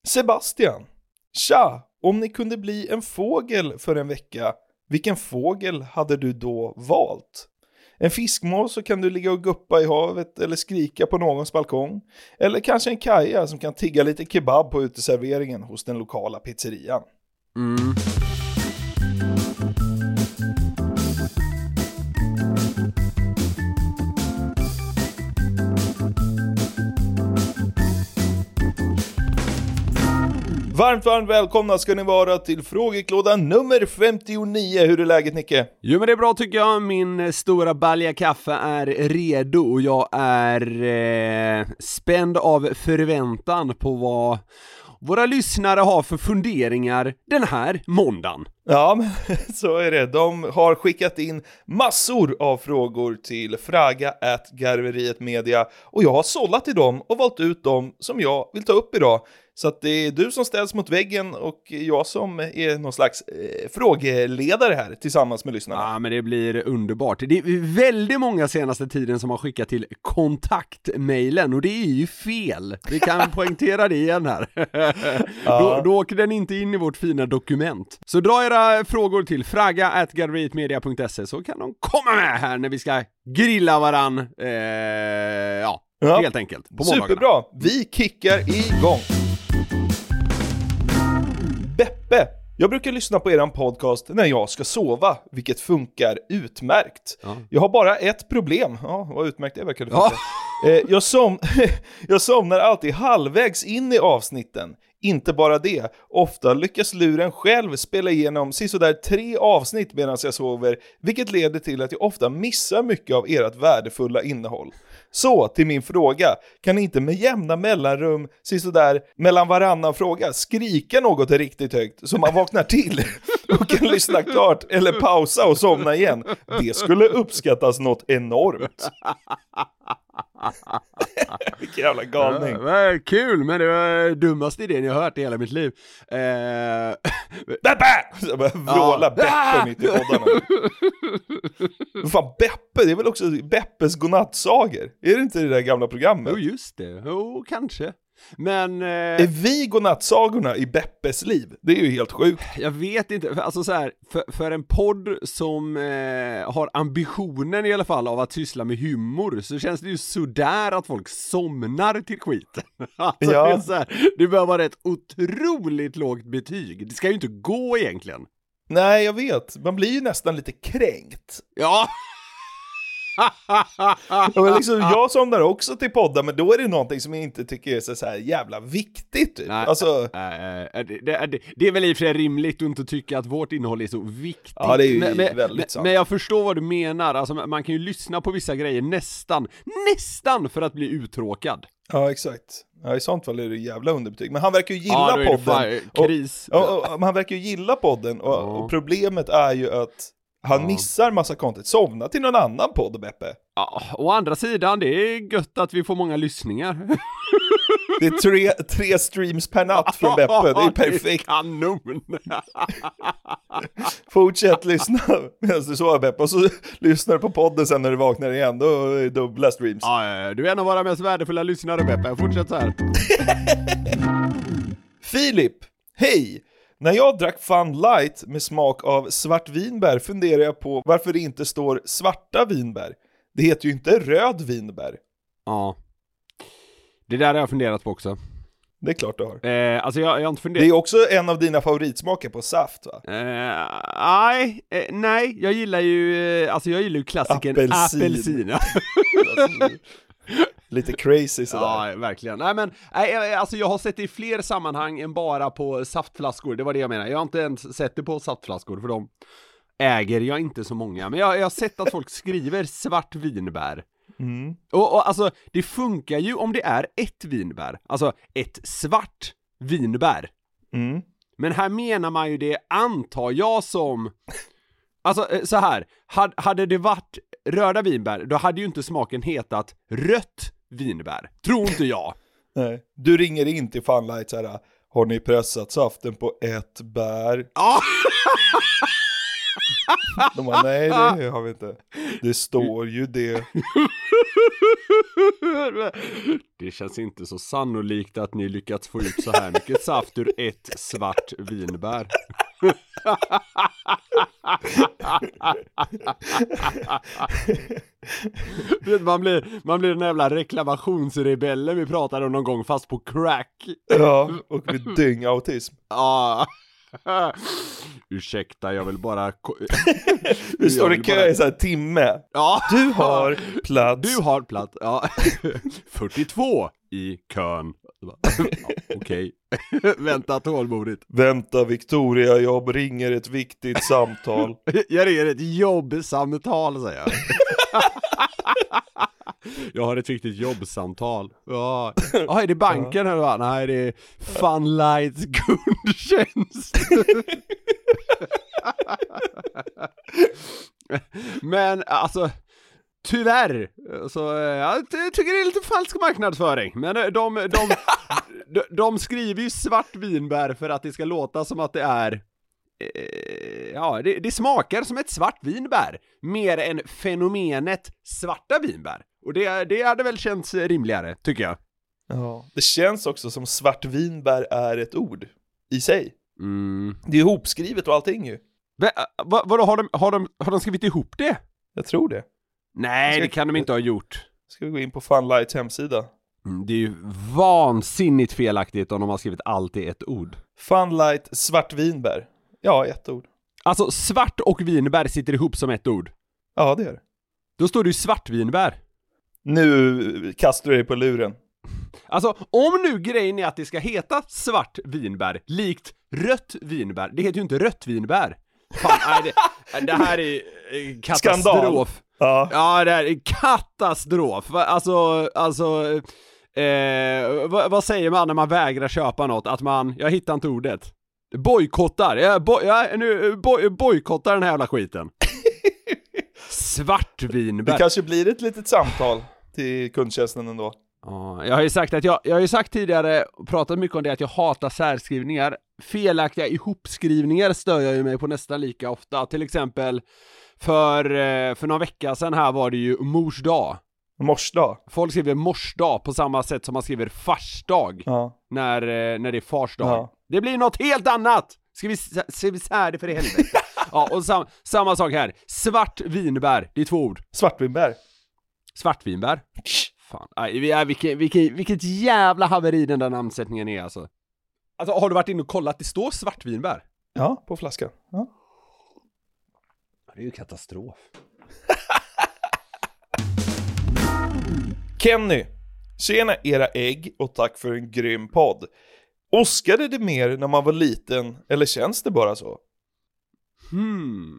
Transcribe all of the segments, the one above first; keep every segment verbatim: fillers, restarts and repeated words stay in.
Sebastian. Tja, om ni kunde bli en fågel för en vecka, vilken fågel hade du då valt? En fiskmås så kan du ligga och guppa i havet eller skrika på någons balkong. Eller kanske en kaja som kan tigga lite kebab på uteserveringen hos den lokala pizzerian. Mm. Varmt, varmt välkomna ska ni vara till frågeklådan nummer femtionio. Hur är läget, Nicke? Jo, men det är bra tycker jag. Min stora balja kaffe är redo och jag är eh, spänd av förväntan på vad våra lyssnare har för funderingar den här måndagen. Ja, men så är det. De har skickat in massor av frågor till fraga at garveriet media och jag har sållat till dem och valt ut dem som jag vill ta upp idag. Så att det är du som ställs mot väggen och jag som är någon slags eh, frågeledare här tillsammans med lyssnarna. Ja, men det blir underbart. Det är väldigt många senaste tiden som har skickat till kontaktmailen och det är ju fel. Vi kan poängtera det igen här. Ja. då, då åker den inte in i vårt fina dokument. Så dra era frågor till fraga at garverietmedia punkt se så kan de komma med här när vi ska grilla varann. Eh, ja, ja, helt enkelt. På superbra. Vi kickar igång. Beppe, jag brukar lyssna på eran podcast när jag ska sova, vilket funkar utmärkt. Ja. Jag har bara ett problem. Ja, vad utmärkt det verkar det funka. Ja. Eh, jag, som, jag somnar alltid halvvägs in i avsnitten. Inte bara det, ofta lyckas luren själv spela igenom sådär tre avsnitt medan jag sover, vilket leder till att jag ofta missar mycket av ert värdefulla innehåll. Så, till min fråga, kan ni inte med jämna mellanrum, sådär mellan varannan fråga, skrika något riktigt högt så man vaknar till och kan lyssna klart eller pausa och somna igen? Det skulle uppskattas något enormt. Vilken jävla galning. Ja, kul, men det var dummaste idén jag har hört i hela mitt liv. eh... Beppe! Vråla ja. Beppe mitt i poddarna. Fan, Beppe, det är väl också Beppes godnattsager? Är det inte det där gamla programmet? Jo, just det. Jo, kanske. Men eh, är vi godnattsagorna i Beppes liv? Det är ju helt sjukt. Jag vet inte, alltså så här, för, för en podd som eh, har ambitionen i alla fall av att syssla med humor, så känns det ju sådär att folk somnar till skiten. Alltså, ja. det, är så här, det bör vara ett otroligt lågt betyg. Det ska ju inte gå egentligen. Nej, jag vet. Man blir ju nästan lite kränkt. Ja. Men liksom, jag somnar också till poddar, men då är det någonting som jag inte tycker är så, så här jävla viktigt typ. Nej, alltså... nej, det, det, det är väl i och för sig rimligt att inte tycka att vårt innehåll är så viktigt. Ja, det är ju men, väldigt men, sant. Men jag förstår vad du menar. Alltså, man kan ju lyssna på vissa grejer nästan, nästan för att bli uttråkad. Ja, exakt. Ja, i sånt fall är det jävla underbetyg. Men han verkar ju gilla ja, podden. Kris. Och, och, och, han verkar ju gilla podden. Och, ja. och problemet är ju att han ja. missar massa content. Somna till någon annan podd, Beppe. Ja, å andra sidan, det är gött att vi får många lyssningar. Det är tre, tre streams per natt från Beppe. Det är perfekt. Kanon. Fortsätt lyssna medan du sover, Beppe. Och så lyssnar du på podden sen när du vaknar igen. Då är det dubbla streams. Ja, du är en av våra mest värdefulla lyssnare, Beppe. Fortsätt så här. Filip, hej! När jag drack Fun Light med smak av svartvinbär funderar jag på varför det inte står svarta vinbär. Det heter ju inte röd vinbär. Ja. Det där har jag funderat på också. Det är klart du har. Eh, alltså jag, jag har inte funderat. Det är också en av dina favoritsmaker på saft, va? Eh, nej, eh, nej, jag gillar ju eh, alltså jag gillar ju klassikern apelsin. Lite crazy sådär. Ja, verkligen. Nej, men nej, alltså jag har sett det i fler sammanhang än bara på saftflaskor. Det var det jag menar. Jag har inte ens sett det på saftflaskor, för de äger jag inte så många. Men jag, jag har sett att folk skriver svart vinbär. Mm. Och, och alltså, det funkar ju om det är ett vinbär. Alltså, ett svart vinbär. Mm. Men här menar man ju det, antar jag, som... Alltså, så här. Hade det varit röda vinbär, då hade ju inte smaken hetat rött vinbär. Tror inte jag. Nej. Du ringer in till Fun Light så här: har ni pressat saften på ett bär? Ja. De bara, nej, det har vi inte. Det står ju det. Det känns inte så sannolikt att ni lyckats få ut så här mycket saft ur ett svart vinbär. man blir man blir den jävla reklamationsrebellen vi pratade om någon gång, fast på crack. Ja, och med dyngautism. Ja. Ursäkta, jag vill bara Du står i kö bara... i så här timme. Ja. Du har plats. Du har plats. Ja. fyrtiotvå i kön. Ja, okej. Vänta tålmodigt. Vänta Victoria, jag ringer ett viktigt samtal. Jag ringer ett jobbsamtal, säger jag. Jag har ett viktigt jobbsamtal. Ja, ah, är det banken eller vad? Nej, det är Funlights kundtjänst. Men alltså, tyvärr så jag tycker det är lite falsk marknadsföring. Men de, de, de, de skriver ju svart vinbär för att det ska låta som att det är ja, det, det smakar som ett svart vinbär mer än fenomenet svarta vinbär. Och det, det hade väl känts rimligare, tycker jag. Ja, det känns också som svart vinbär är ett ord i sig. Mm. Det är ihopskrivet och allting ju. Va, va, vadå, har de, har, de, har de skrivit ihop det? Jag tror det. Nej, ska, det kan de inte ha gjort. Ska vi gå in på Funlights hemsida? Mm, det är ju vansinnigt felaktigt om de har skrivit allt i ett ord. Funlight svart vinbär. Ja, ett ord. Alltså svart och vinbär sitter ihop som ett ord. Ja, det gör det. Då står det ju svart vinbär. Nu kastar du dig på luren. Alltså, om nu grejen är att det ska heta svart vinbär, likt rött vinbär. Det heter ju inte rött vinbär. Fan, nej, det, det här är katastrof. Skandal. Ja. Ja, det här är katastrof. Alltså, alltså eh, vad, vad säger man när man vägrar köpa något? Att man, jag hittar inte ordet. Bojkottar. Jag, boj, jag nu boj, bojkottar den här jävla skiten. Svartvinbär. Det kanske blir ett litet samtal till kundtjänsten ändå. Ja, jag har ju sagt att jag, jag har ju sagt tidigare och pratat mycket om det att jag hatar särskrivningar. Felaktiga ihopskrivningar stör jag ju mig på nästan lika ofta. Till exempel för, för några veckor sedan här var det ju mors dag. Morsdag. Folk skriver morsdag på samma sätt som man skriver farsdag. Ja. När, när det är farsdag. Ja. Det blir något helt annat. Ska vi se vi sär det för det helvete. Ja, och sam, samma sak här. Svart vinbär, det är två ord. Svartvinbär. Svartvinbär. Fan, aj, vilket, vilket, vilket jävla haveri den där namnsättningen är alltså. Alltså, har du varit inne och kollat? Det står svartvinbär. Ja, på flaskan. Ja. Det är ju katastrof. Kenny, tjena era ägg och tack för en grym podd. Åskade det mer när man var liten eller känns det bara så? Hmm.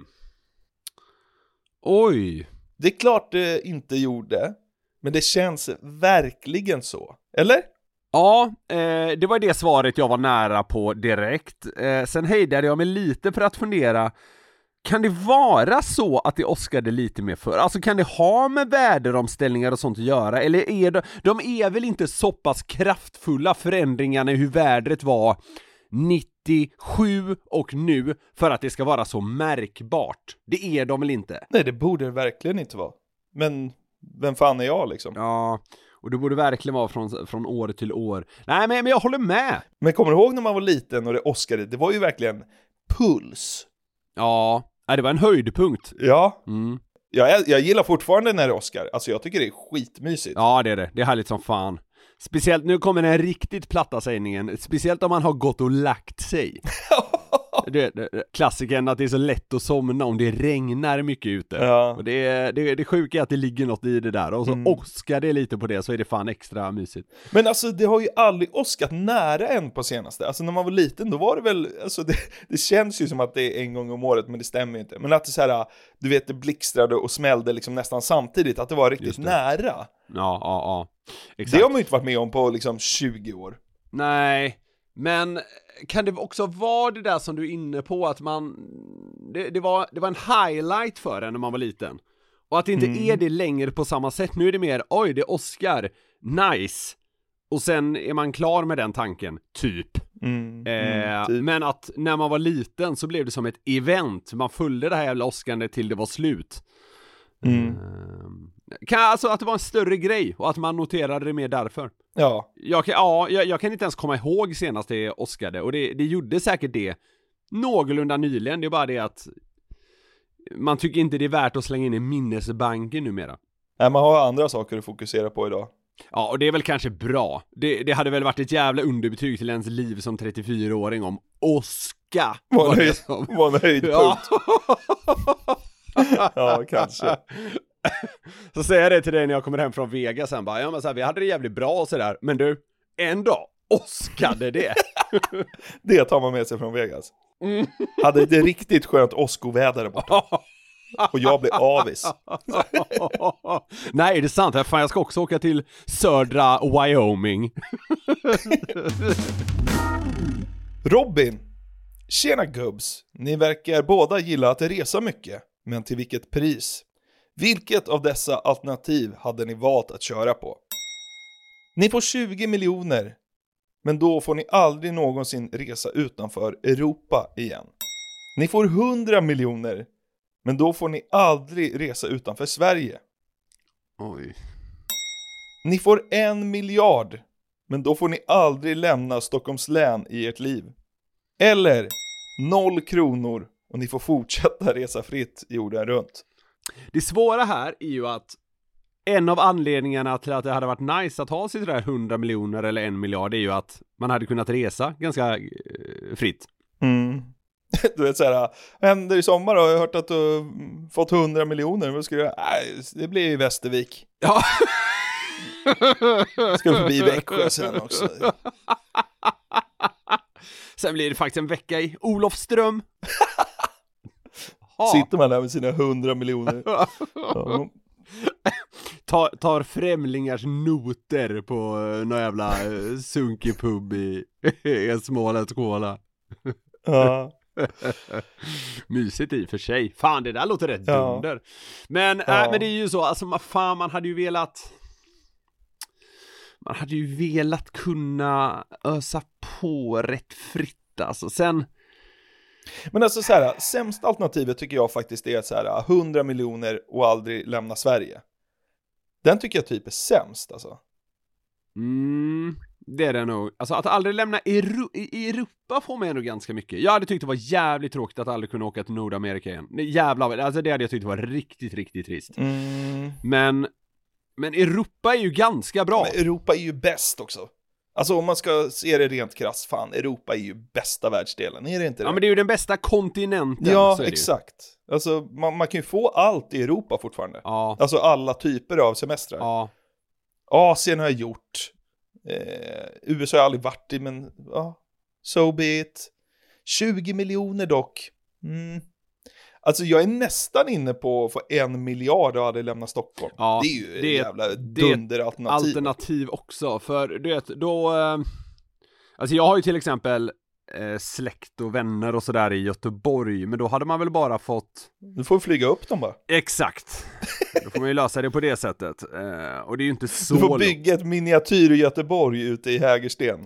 Oj. Det är klart det inte gjorde, men det känns verkligen så. Eller? Ja, eh, det var det svaret jag var nära på direkt. Eh, sen hejdade jag mig lite för att fundera. Kan det vara så att det åskade lite mer för? Alltså kan det ha med väderomställningar och sånt att göra? Eller är de, de är väl inte så pass kraftfulla förändringarna i hur vädret var nittiosju och nu för att det ska vara så märkbart? Det är de väl inte? Nej, det borde det verkligen inte vara. Men vem fan är jag liksom? Ja, och det borde verkligen vara från, från år till år. Nej, men, men jag håller med. Men kommer du ihåg när man var liten och det åskade? Det var ju verkligen puls. Ja, det var en höjdpunkt. Ja, mm. jag, jag gillar fortfarande när det åskar. Alltså jag tycker det är skitmysigt. Ja, det är det. Det är härligt som fan. Speciellt, nu kommer den riktigt platta sägningen. Speciellt om man har gått och lagt sig. det, det, klassiken att det är så lätt att somna om det regnar mycket ute. Ja. Och det, det, det sjuka är att det ligger något i det där. Och så mm. åskar det lite på det, så är det fan extra mysigt. Men alltså det har ju aldrig åskat nära en på senaste. Alltså när man var liten då var det väl, alltså det, det känns ju som att det är en gång om året, men det stämmer inte. Men att det så här, du vet, det blixtrade och smällde liksom nästan samtidigt, att det var riktigt det. nära. Ja, ja, ja. Exakt. Det har man ju inte varit med om på liksom tjugo år. Nej, men kan det också vara det där som du är inne på, att man det, det, var, det var en highlight för en när man var liten, och att det inte mm. är det längre på samma sätt. Nu är det mer, oj det är Oscar, nice, och sen är man klar med den tanken, typ. Mm, eh, mm, typ. Men att när man var liten så blev det som ett event. Man följde det här jävla Oscarne till det var slut. Mm. eh, Kan, alltså att det var en större grej och att man noterade det mer därför. Ja. Jag kan, ja, jag, jag kan inte ens komma ihåg senast det Oscarade, och det, det gjorde säkert det någorlunda nyligen. Det är bara det att man tycker inte det är värt att slänga in i minnesbanken numera. Nej, man har andra saker att fokusera på idag. Ja, och det är väl kanske bra. Det, det hade väl varit ett jävla underbetyg till ens liv som trettiofyraåring om Oscar var, var, nöjd, som... var en höjdpunkt. Ja. Ja, kanske. Så säger jag det till dig när jag kommer hem från Vegas sen bara, ja men så här, vi hade det jävligt bra och sådär, men du, en dag, Oscarade det. Det tar man med sig från Vegas. Mm. Hade det riktigt skönt Oscar-väder där borta. Och jag blir avis. Nej, är det sant? Fan, jag ska också åka till södra Wyoming. Robin. Tjena gubbs. Ni verkar båda gilla att resa mycket. Men till vilket pris? Vilket av dessa alternativ hade ni valt att köra på? Ni får tjugo miljoner. Men då får ni aldrig någonsin resa utanför Europa igen. Ni får hundra miljoner. Men då får ni aldrig resa utanför Sverige. Oj. Ni får en miljard. Men då får ni aldrig lämna Stockholms län i ert liv. Eller noll kronor. Och ni får fortsätta resa fritt jorden runt. Det svåra här är ju att en av anledningarna till att det hade varit nice att ha sig där hundra miljoner eller en miljard är ju att man hade kunnat resa ganska eh, fritt. Mm. Du vet såhär, händer i sommar då? Jag har hört att du har fått hundra miljoner. Vad ska du göra? Nej, det blir i Västervik. Ja. Ska du förbi Växjö sen också? Sen blir det faktiskt en vecka i Olofström. Sitter man där med sina hundra miljoner. Ja. tar, tar främlingars noter på någon jävla sunkig pub i, i en småländsk skåla. Ja. Mysigt i för sig. Fan, det där låter rätt ja. dunder. Men, ja. äh, men det är ju så, alltså fan, man hade ju velat man hade ju velat kunna ösa på rätt fritt, alltså. Sen men alltså så här, sämsta alternativet tycker jag faktiskt är så här hundra miljoner och aldrig lämna Sverige. Den tycker jag typ är sämst, alltså. Mm, det är det nog. Alltså att aldrig lämna Eru- i Europa får man ändå ganska mycket. Jag hade tyckt det var jävligt tråkigt att aldrig kunna åka till Nordamerika igen. Det jävla, alltså det hade jag tyckt var riktigt, riktigt trist. Mm. Men, men Europa är ju ganska bra. Men Europa är ju bäst också. Alltså om man ska se det rent krasst, fan, Europa är ju bästa världsdelen, är det inte det? Ja, men det är ju den bästa kontinenten. Ja, exakt. Alltså man, man kan ju få allt i Europa fortfarande. Ja. Alltså alla typer av semestrar. Ja. Asien har jag gjort. Eh, U S A har jag aldrig varit i, men ja, so be it. tjugo miljoner dock. Mm. Alltså jag är nästan inne på att få en miljard och hade lämnat Stockholm. Ja, det är ju det, ett jävla dunderalternativ. Alternativ också, för du vet, då eh, alltså jag har ju till exempel eh, släkt och vänner och sådär i Göteborg, men då hade man väl bara fått... Du får flyga upp dem bara. Exakt. Då får man ju lösa det på det sättet. Eh, och det är ju inte så... Du får bygga ett miniatyr i Göteborg ute i Hägersten.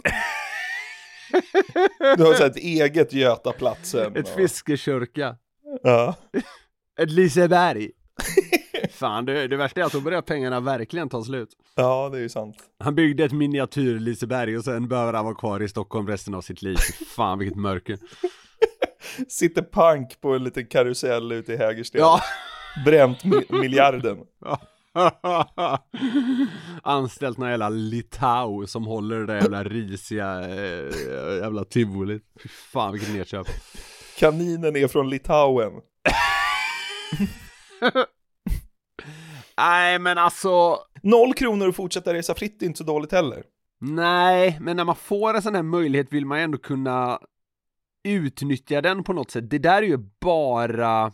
Du har så ett eget Götaplatsen. Ett och... fiskekörka. Ja. Ett Liseberg. Fan, det, det värsta är att då börjar pengarna verkligen ta slut. Ja, det är ju sant. Han byggde ett miniatyr Liseberg och sen behöver han vara kvar i Stockholm resten av sitt liv. Fan, vilket mörker. Sitter pank på en liten karusell ute i Hägersten. Ja. Bränt mi- miljarden. Anställt några jävla Litau som håller det där jävla risiga äh, jävla tivolit. Fan, vilket nedköp. Kaninen är från Litauen. Nej, men alltså... Noll kronor och fortsätta resa fritt är inte så dåligt heller. Nej, men när man får en sån här möjlighet vill man ändå kunna utnyttja den på något sätt. Det där är ju bara...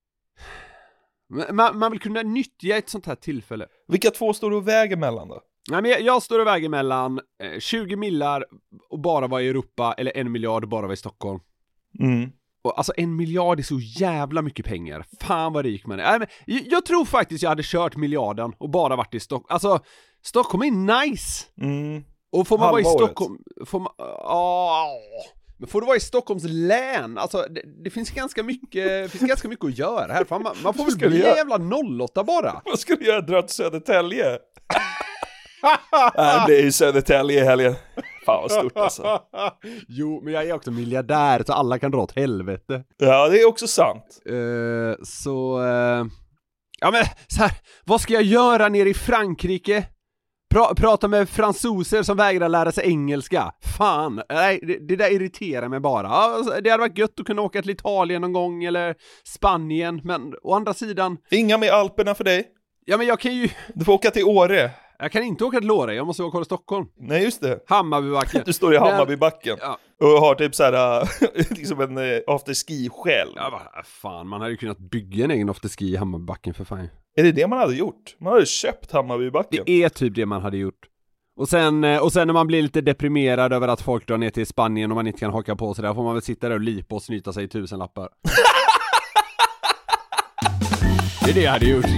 Man, man vill kunna nyttja ett sånt här tillfälle. Vilka två står du och väger mellan då? Nej, men jag, jag står och väger mellan eh, tjugo millar och bara vara i Europa, eller en miljard och bara vara i Stockholm. Mm. Och alltså en miljard är så jävla mycket pengar. Fan vad rik man är. Nej, men jag, jag tror faktiskt jag hade kört miljarden och bara varit i Stockholm. Alltså, Stockholm är nice. Mm. Och får man Halva vara i året. Stockholm... Får man... Åh, Men får du vara i Stockholms län? Alltså, det, det finns ganska mycket finns ganska mycket att göra här. Fan, man, man får väl bli en jävla noll åtta bara. Vad ska du göra? Dra till Södertälje? Nej, det blir ju Södertälje i helgen. Fan vad stort alltså. Jo, men jag är också miljardär så alla kan dra åt helvete. Ja, det är också sant. Uh, så... Uh... Ja men, så här, vad ska jag göra nere i Frankrike? Pra- prata med fransoser som vägrar lära sig engelska. Fan, nej, det, det där irriterar mig bara. Det hade varit gött att kunna åka till Italien någon gång eller Spanien, men å andra sidan... Inga med Alperna för dig. Ja, men jag kan ju... Du får åka till Åre. Jag kan inte åka till Åre, jag måste åka till Stockholm. Nej, just det. Hammarbybacken. Du står i Hammarbybacken. Ja. Och har typ såhär, liksom en uh, afterski själv. Ja, vad fan, man hade ju kunnat bygga en egen afterski i Hammarbybacken för fan. Är det det man hade gjort? Man hade köpt Hammarbybacken. Det är typ det man hade gjort. Och sen, och sen när man blir lite deprimerad över att folk drar ner till Spanien och man inte kan haka på sig där, får man väl sitta där och lipa och snyta sig i tusen lappar. Det är det jag hade gjort.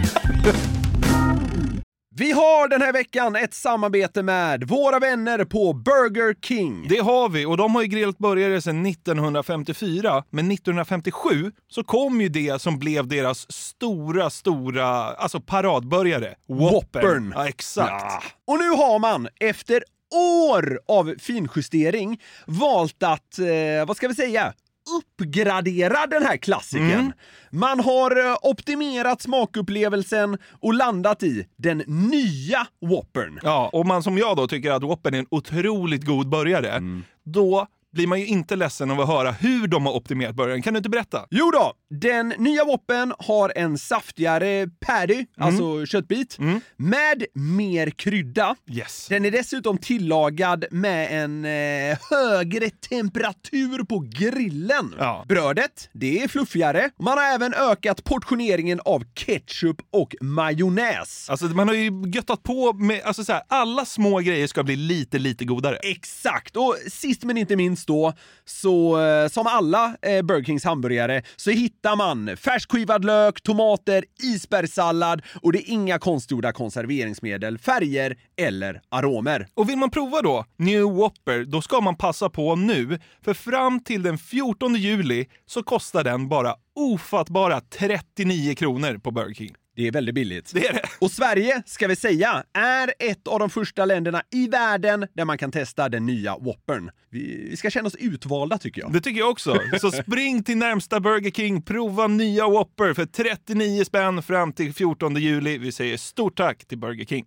Vi har den här veckan ett samarbete med våra vänner på Burger King. Det har vi, och de har ju grillat burgare sedan nittonhundrafemtiofyra. Men nittonhundrafemtiosju så kom ju det som blev deras stora, stora, alltså paradburgare. Whoppern. Ja, exakt. Ja. Och nu har man, efter år av finjustering, valt att, eh, vad ska vi säga, uppgradera den här klassiken. Mm. Man har optimerat smakupplevelsen och landat i den nya Whoppern. Ja, och man som jag då tycker att Whoppern är en otroligt god burgare, mm. då blir man ju inte ledsen av att höra hur de har optimerat burgaren. Kan du inte berätta? Jo då, den nya Whoppern har en saftigare patty, mm. alltså köttbit, mm. med mer krydda. Yes. Den är dessutom tillagad med en eh, högre temperatur på grillen. Ja. Brödet, det är fluffigare. Man har även ökat portioneringen av ketchup och majonnäs. Alltså man har ju göttat på med, alltså så här, alla små grejer ska bli lite, lite godare. Exakt, och sist men inte minst då, så eh, som alla eh, Burger Kings hamburgare så hittar man färskskivad lök, tomater, isbergssallad och det är inga konstgjorda konserveringsmedel, färger eller aromer. Och vill man prova då New Whopper, då ska man passa på nu, för fram till den fjortonde juli så kostar den bara ofattbara trettionio kronor på Burger King. Det är väldigt billigt. Det är det. Och Sverige, ska vi säga, är ett av de första länderna i världen där man kan testa den nya Whoppern. Vi, vi ska känna oss utvalda, tycker jag. Det tycker jag också. Så spring till närmsta Burger King, prova nya Whopper för trettionio spänn fram till fjortonde juli. Vi säger stort tack till Burger King.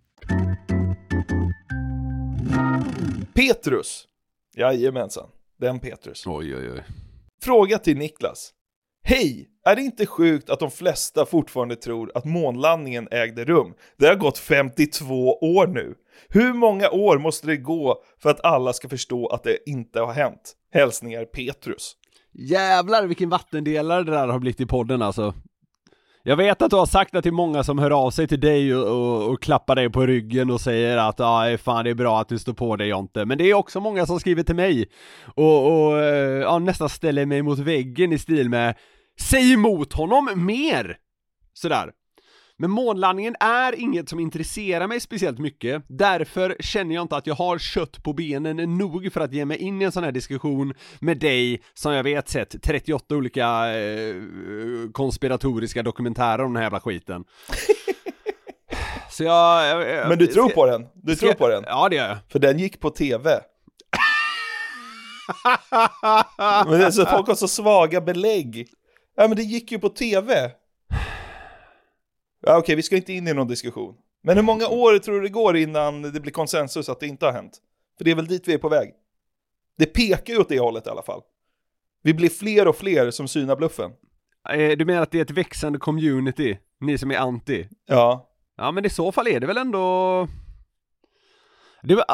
Petrus. Jajamensan. Den Petrus. Oj, oj, oj. Fråga till Niklas. Hej, är det inte sjukt att de flesta fortfarande tror att månlandningen ägde rum? Det har gått femtiotvå år nu. Hur många år måste det gå för att alla ska förstå att det inte har hänt? Hälsningar Petrus. Jävlar vilken vattendelare det där har blivit i podden alltså. Jag vet att du har sagt det till många som hör av sig till dig och, och, och klappar dig på ryggen och säger att ah, fan, det är bra att du står på dig, Jonte. Men det är också många som skriver till mig och, och ja, nästan ställer mig mot väggen i stil med säg emot honom mer! Sådär. Men månlandningen är inget som intresserar mig speciellt mycket. Därför känner jag inte att jag har kött på benen nog för att ge mig in i en sån här diskussion med dig som jag vet sett trettioåtta olika eh, konspiratoriska dokumentärer om den här jävla skiten. Så jag, jag, jag Men du tror ska, på den? Du tror jag, på den? Ja, det gör jag. För den gick på tv. Men det är så, folk har så svaga belägg. Ja, men det gick ju på tv. Ja, okej, okay, vi ska inte in i någon diskussion. Men hur många år tror du det går innan det blir konsensus att det inte har hänt? För det är väl dit vi är på väg. Det pekar ju åt det hållet i alla fall. Vi blir fler och fler som synar bluffen. Du menar att det är ett växande community? Ni som är anti? Ja. Ja, men i så fall är det väl ändå... Det var...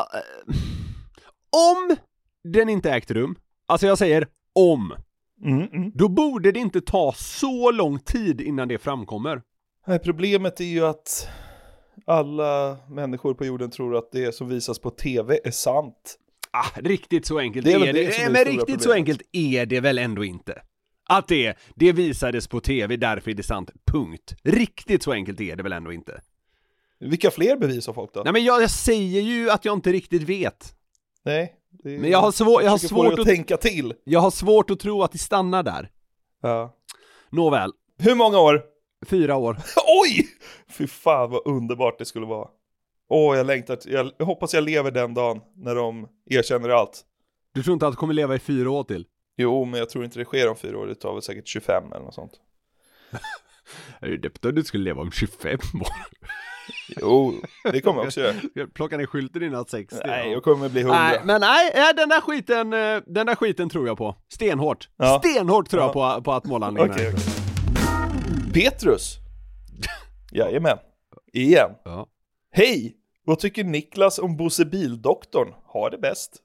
Om den inte ägt rum, alltså jag säger om, mm, mm. då borde det inte ta så lång tid innan det framkommer. Nej, problemet är ju att alla människor på jorden tror att det som visas på tv är sant. Ah, riktigt så enkelt det är, är är det. det. Men riktigt problemet. Så enkelt är det väl ändå inte. Att det, det visades på tv, därför är det sant. Punkt. Riktigt så enkelt är det väl ändå inte. Vilka fler bevis har folk då? Nej, men jag, jag säger ju att jag inte riktigt vet. Nej, Är, Men jag har, svår, jag, har svårt att, att tänka till. Jag har svårt att tro att det stannar där. Ja. Nåväl. Hur många år? Fyra år. Oj! Fy fan vad underbart det skulle vara. Åh, jag längtar. Jag, jag hoppas jag lever den dagen när de erkänner allt. Du tror inte att du kommer leva i fyra år till? Jo, men jag tror inte det sker om fyra år. Det tar väl säkert tjugofem eller något sånt. Det betyder att du skulle leva om tjugofem år. Jo, det kommer jag också göra. Jag plockar ner skylten innan sextio. Nej, jag kommer bli hundra. Nej, men nej, den där skiten, den där skiten tror jag på. Stenhårt. Ja. Stenhårt tror ja. jag på, på att målanläggningen. Okej, okej. Petrus. Jajamän. Igen. Ja. Hej! Vad tycker Niklas om Bosse Bildoktorn? Har det bäst.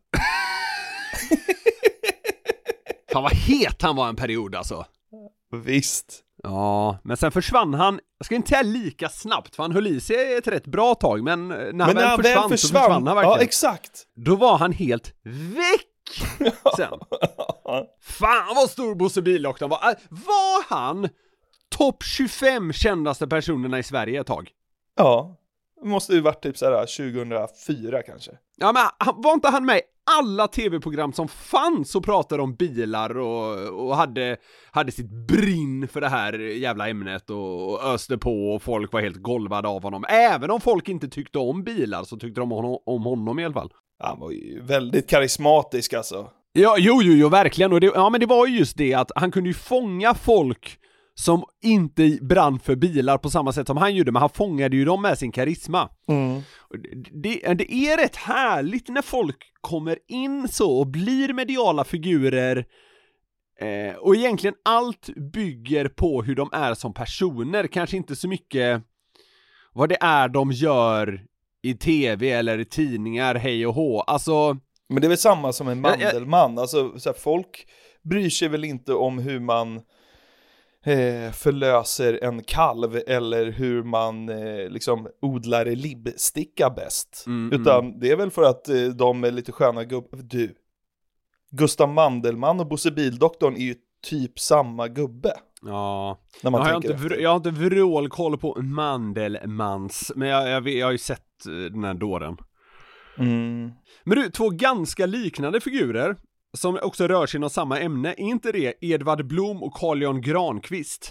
Han var het han var en period alltså. Visst. Ja, men sen försvann han. Jag ska inte säga lika snabbt, för han höll i sig ett rätt bra tag. Men när han, men när han försvann, väl försvann så försvann han verkligen. Ja, exakt. Då var han helt väck sen. Fan vad stor Bosse Bildoktorn var. Var han topp tjugofem kändaste personerna i Sverige ett tag? Ja, det måste ju varit typ såhär tjugohundrafyra kanske. Ja, men var inte han med i alla tv-program som fanns och pratade om bilar och, och hade, hade sitt brinn för det här jävla ämnet och, och öste på och folk var helt golvade av honom. Även om folk inte tyckte om bilar så tyckte de om, om honom i alla fall. Han var ju väldigt karismatisk alltså. Ja, jo, jo, jo, verkligen. Och det, ja, men det var ju just det att han kunde ju fånga folk som inte brann för bilar på samma sätt som han gjorde, men han fångade ju dem med sin karisma. Mm. Det, det är rätt härligt när folk kommer in så och blir mediala figurer eh, och egentligen allt bygger på hur de är som personer, kanske inte så mycket vad det är de gör i tv eller i tidningar, hej och hå. Alltså, men det är väl samma som en Mandelmann. Alltså, så här, folk bryr sig väl inte om hur man Eh, förlöser en kalv eller hur man eh, liksom odlar libbsticka bäst. Mm, utan mm. det är väl för att eh, de är lite sköna gubbar. Du, Gustav Mandelmann och Bosse Bildoktorn är ju typ samma gubbe. Ja, när man jag, har inte vr- jag har inte vrålkoll på Mandelmans, men jag, jag, jag har ju sett den här dåren. Mm. Men du, två ganska liknande figurer som också rör sig inom samma ämne, är inte det Edvard Blom och Carl Jan Granqvist?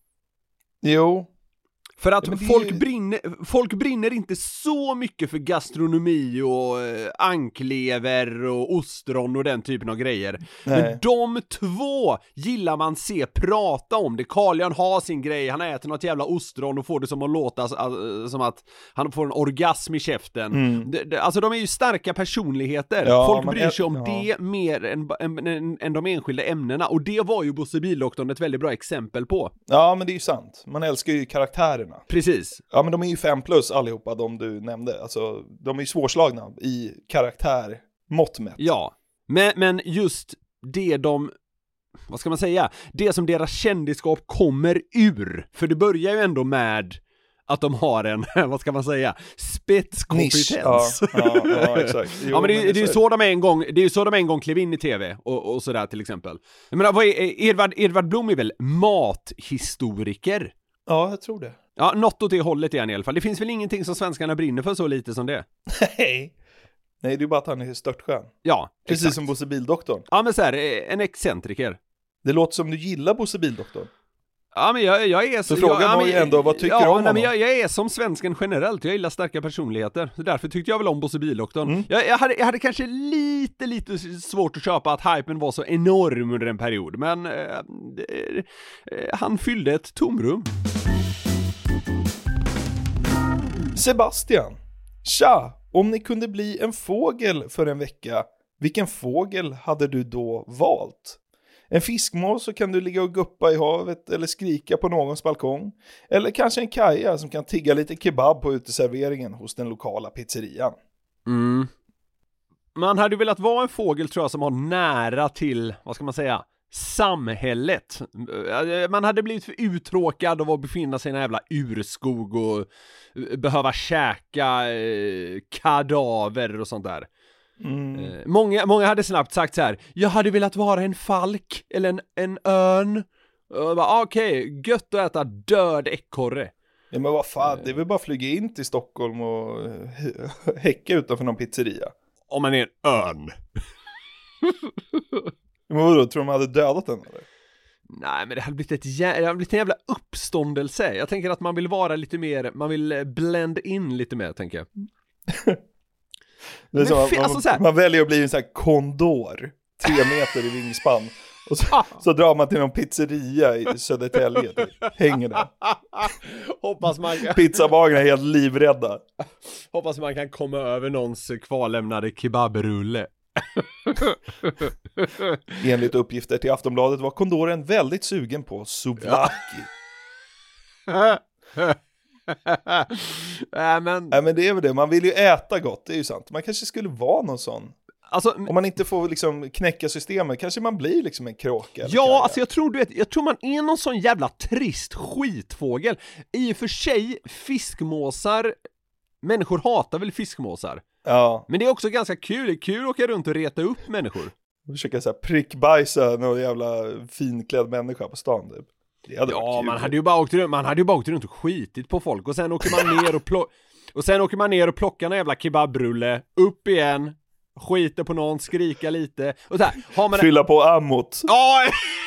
Jo. För att ja, folk, ju... brinner, folk brinner inte så mycket för gastronomi och eh, anklever och ostron och den typen av grejer. Nej. Men de två gillar man se prata om det. Carl Jan har sin grej, han äter något jävla ostron och får det som att låta äh, som att han får en orgasm i käften. Mm. Det, det, alltså de är ju starka personligheter. Ja, folk bryr sig om ja. det mer än, än, än, än de enskilda ämnena. Och det var ju Bosse Bildoktorn ett väldigt bra exempel på. Ja, men det är ju sant. Man älskar ju karaktärerna. Precis. Ja, men de är ju fem plus allihopa, de du nämnde. Alltså, de är ju svårslagna i karaktär mått mätt. Ja, men, men just det de, vad ska man säga, det som deras kändisskap kommer ur. För det börjar ju ändå med att de har en, vad ska man säga, spetskompetens. Ja, ja, ja, exakt. Jo, ja, men det, men det, det är ju så de en gång, det är ju så de en gång klev in i tv och, och sådär till exempel. Jag menar, vad är, Edvard, Edvard Blom är väl mathistoriker? Ja, jag tror det. Ja, något åt det hållet är han i alla fall. Det finns väl ingenting som svenskarna brinner för så lite som det. Nej. Nej, det är bara att han är störtskön. Ja, precis exakt. Som Bosse Bildoktorn. Ja, men så här, en excentriker. Det låter som du gillar Bosse Bildoktorn. Ja, men jag, jag är så... Så frågan jag, var ju ändå, vad tycker ja, du om nej, honom? Men jag, jag är som svensken generellt, jag gillar starka personligheter. Så därför tyckte jag väl om Bosse Bildoktorn. Mm. Jag, jag, hade, jag hade kanske lite, lite svårt att köpa att hypen var så enorm under en period. Men eh, eh, han fyllde ett tomrum. Sebastian, tja, om ni kunde bli en fågel för en vecka, vilken fågel hade du då valt? En fiskmås så kan du ligga och guppa i havet eller skrika på någons balkong. Eller kanske en kaja som kan tigga lite kebab på uteserveringen hos den lokala pizzerian. Mm. Man hade velat vara en fågel tror jag som har nära till, vad ska man säga, samhället. Man hade blivit för uttråkad av att befinna sig i en jävla urskog och behöva käka eh, kadaver och sånt där. Mm. Eh, många, många hade snabbt sagt så här: jag hade velat vara en falk eller en, en örn. Okej, okay, gött att äta död ekorre. Ja, men vad fan, det är väl bara flyga in till Stockholm och häcka utanför någon pizzeria. Om man är en örn. Men vadå, tror de hade dödat den eller? Nej, men det hade blivit, ett jä- det hade blivit en jävla uppståndelse. Jag tänker att man vill vara lite mer, man vill blend in lite mer, tänker jag. Det är så, man, fi- alltså så här- man väljer att bli en sån här kondor, tre meter i vingspann. Och så, så drar man till någon pizzeria i Södertälje, typ. Hänger där. Hoppas man kan, Pizzabagarna är helt livrädda. hoppas man kan komma över någons kvarlämnade kebabrulle. Enligt uppgifter till Aftonbladet var kondoren väldigt sugen på souvlaki. Nej, men... Nej, men det är väl det, man vill ju äta gott, det är ju sant. Man kanske skulle vara någon sån. Alltså, om man inte får liksom knäcka systemet, kanske man blir liksom en kråka. Ja, kaja. Alltså jag tror, du vet, jag tror man är någon sån jävla trist skitfågel. I och för sig, fiskmåsar, människor hatar väl fiskmåsar. Ja. Men det är också ganska kul, det är kul att åka runt och reta upp människor. Försöka så här prickbajsa någon jävla finklädd människa på stan typ. Det hade varit Ja, kul. man hade ju bara åkt runt, man hade ju bara åkt runt och skitit på folk. Och sen åker man ner och plockar Och sen åker man ner och plockar en jävla kebabrulle, upp igen, skiter på någon, skrika lite och så här, har man fylla på ammot. Ja.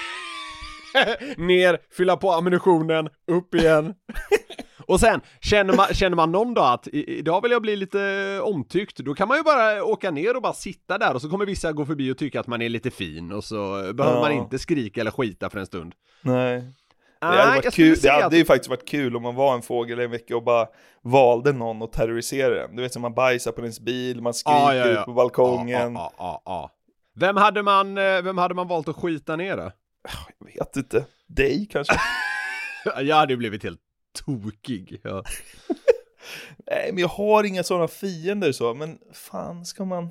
Ner, fylla på ammunitionen, upp igen. Och sen känner man, känner man någon dag att i, idag vill jag bli lite omtyckt, då kan man ju bara åka ner och bara sitta där och så kommer vissa gå förbi och tycka att man är lite fin och så behöver Ja. man inte skrika eller skita för en stund. Nej. Det Nej, hade, jag varit skulle kul. Det säga hade att- ju faktiskt varit kul om man var en fågel en vecka och bara valde någon och terroriserade den. Du vet, som man bajsar på ens bil, man skriker Ja, ja, ja. ut på balkongen. Ja, ja, ja, ja. Vem hade man, eh, vem hade man valt att skita ner då? Jag vet inte. Dig kanske? Jag hade ju blivit helt tokig. Ja. Nej, men jag har inga sådana fiender så. Men fan, ska man...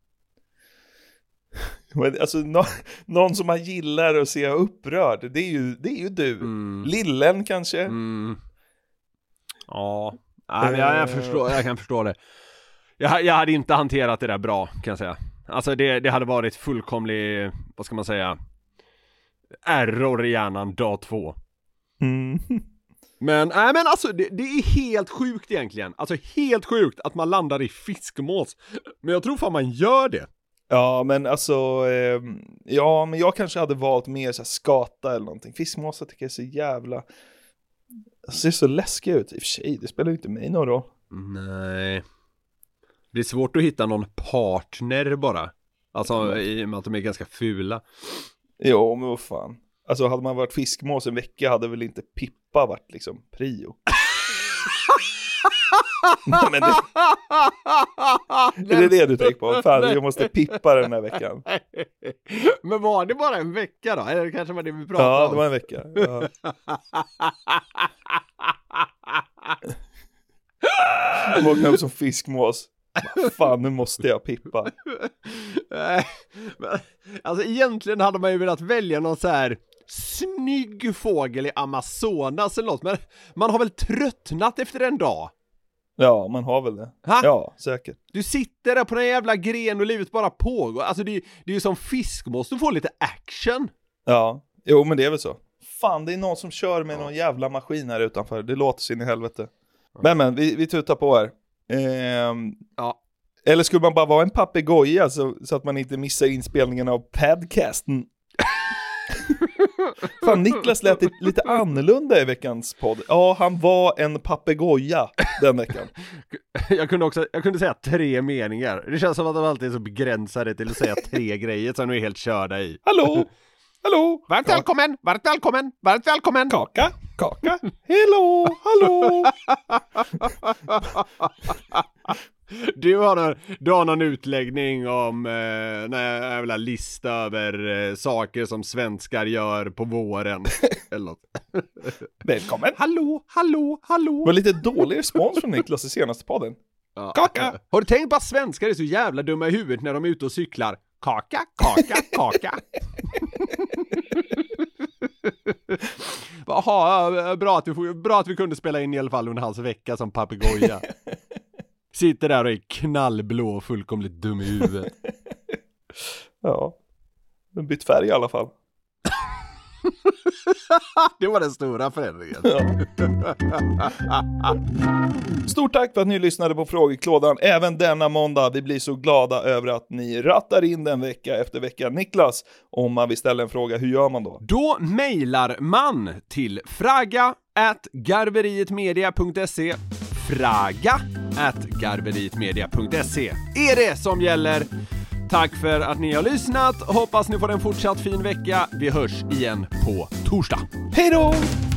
Men, alltså, nå- någon som man gillar att se upprörd, det är ju, det är ju du. Mm. Lillen kanske? Mm. Ja, nej, men jag, jag, förstår, jag kan förstå det. Jag, jag hade inte hanterat det där bra, kan jag säga. Alltså det, det hade varit fullkomlig, vad ska man säga, error i hjärnan dag två. Mm. Men, nej men alltså det, det är helt sjukt egentligen. Alltså helt sjukt att man landar i fiskmås. Men jag tror fan man gör det. Ja, men alltså, eh, ja, men jag kanske hade valt mer så här skata eller någonting. Fiskmåsar tycker jag är så jävla, alltså, det ser så läskiga ut. I och för sig, det spelar ju inte mig någon roll. Nej. Det är svårt att hitta någon partner bara. Alltså i och med att de är ganska fula. Jo, men vad fan. Alltså, hade man varit fiskmås en vecka hade väl inte Pippa varit liksom prio. Nej, men det... Är det det du tänker på? Fan, jag måste pippa den här veckan. Men var det bara en vecka då? Eller kanske var det vi pratade Ja, om? det var en vecka. Ja. Jag vaknade upp som fiskmås. Fan, nu måste jag pippa. Nej, men, alltså egentligen hade man ju velat välja någon så här snygg fågel i Amazonas eller något. Men man har väl tröttnat efter en dag? Ja, man har väl det. Ha? Ja, säkert. Du sitter där på den jävla gren och livet bara pågår. Alltså det, det är ju som fiskmås, du får lite action. Ja, jo men det är väl så. Fan, det är någon som kör med någon jävla maskin här utanför. Det låter sin i helvete. Men men, vi, vi tutar på här. Ehm, Ja. Eller skulle man bara vara en papegoja så, så att man inte missar inspelningen av podcasten? Fan, Niklas lät lite annorlunda i veckans podd. Ja, han var en papegoja den veckan. Jag kunde också, jag kunde säga tre meningar. Det känns som att de alltid är så begränsade till att säga tre grejer som de är helt körda i. Hallå, hallå. Varmt Ka- välkommen, varmt välkommen, varmt välkommen. Kaka, kaka. Hello, hallå. Du har, någon, du har någon utläggning om eh, en jävla lista över eh, saker som svenskar gör på våren. Eller något. Välkommen. Hallå, hallå, hallå. Det var lite dålig respons från Niklas i senaste podden. Ja. Kaka. Har du tänkt på att svenskar är så jävla dumma i huvudet när de är ute och cyklar? Kaka, kaka, kaka. Jaha, bra att, vi får, bra att vi kunde spela in i alla fall under hans vecka som papegoja. Sitter där och är knallblå och fullkomligt dum i huvudet. Ja, den bytt färg i alla fall. Det var den stora förändringen. Ja. Stort tack för att ni lyssnade på Frågeklådan även denna måndag. Vi blir så glada över att ni rattar in den vecka efter vecka. Niklas, om man vill ställa en fråga, hur gör man då? Då mejlar man till fraga at garverietmedia punkt se. Fraga at garverietmedia punkt se är det som gäller. Tack för att ni har lyssnat. Hoppas ni får en fortsatt fin vecka. Vi hörs igen på torsdag. Hej då!